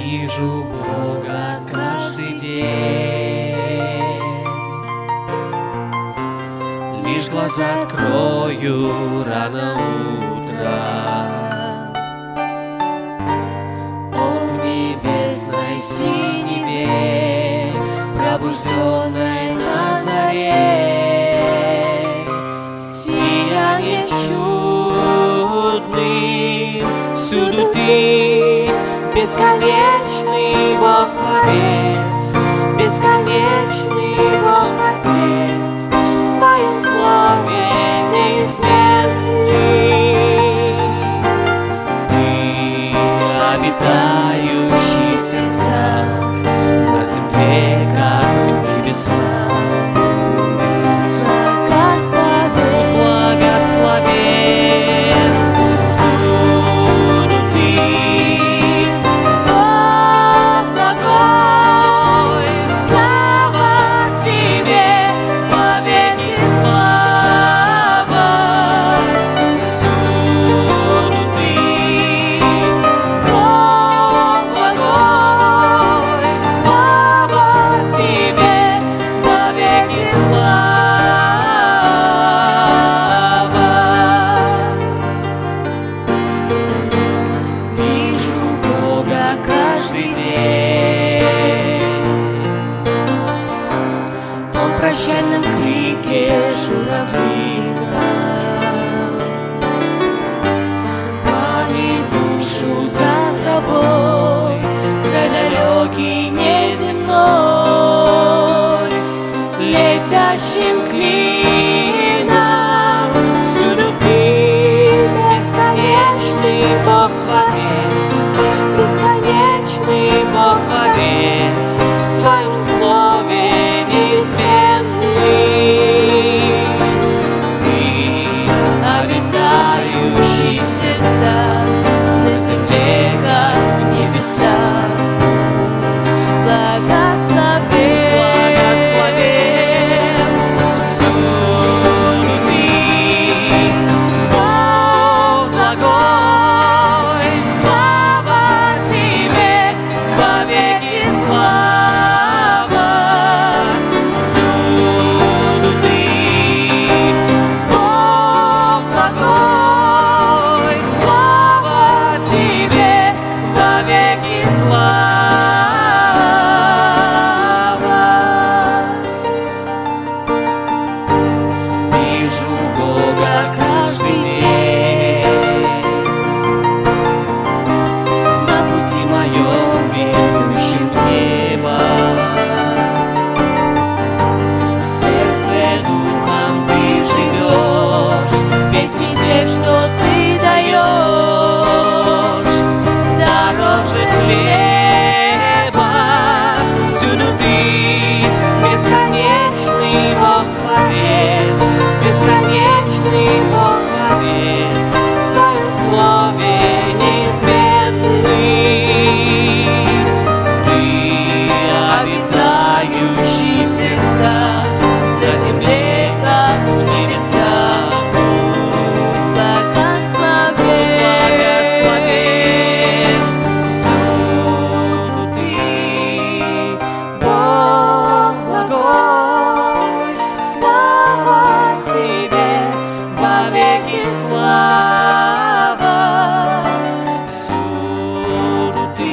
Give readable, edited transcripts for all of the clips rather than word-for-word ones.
Вижу Бога каждый день. Лишь глаза открою рано утром. О, в небесной синеве, пробужденной на заре, сияние чудным, всюду ты, бесконечный Бог Творец, бесконечный Бог Отец, в своем слове неизменный. Ты, обитающий в сердцах, на земле, как в небесах. В прощальном крике журавлина манит душу за собой, край далекий неземной, летящим клином. Всюду ты, бесконечный Бог Творец, бесконечный Бог Творец, в своем слове неизменный. Ты, обитающий в сердцах, на земле, как в небесах, благословен. Всюду ты, Бог благой, слава тебе, вовеки слава. Всюду ты, Бог благой, слава тебе, вовеки слава. Вижу Бога каждый день, на пути моем, ведущем в небо. В сердце духом ты живешь, песни те, что ты даешь, дороже хлеба. Всюду ты, бесконечный Бог Творец, бесконечный Бог Творец, в своем слове неизменный. Ты, обитающий в сердцах, на земле, как в небесах, будь благословен. Всюду ты, Бог благой, слава тебе, вовеки слава. Всюду ты,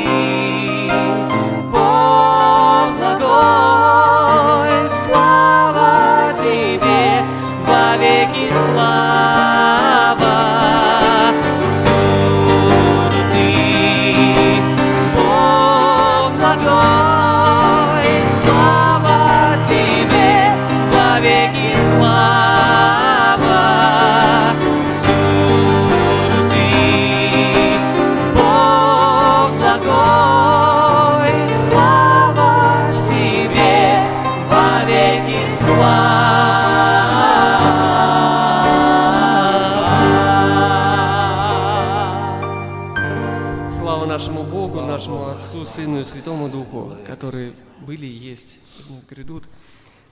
Бог благой, слава тебе, вовеки слава. Всюду ты, Бог благой, слава тебе, вовеки слава. Всюду ты, Бог благой, слава тебе, вовеки слава. Слава нашему Богу, нашему Отцу, Сыну и Святому Духу, которые были и есть, и грядут.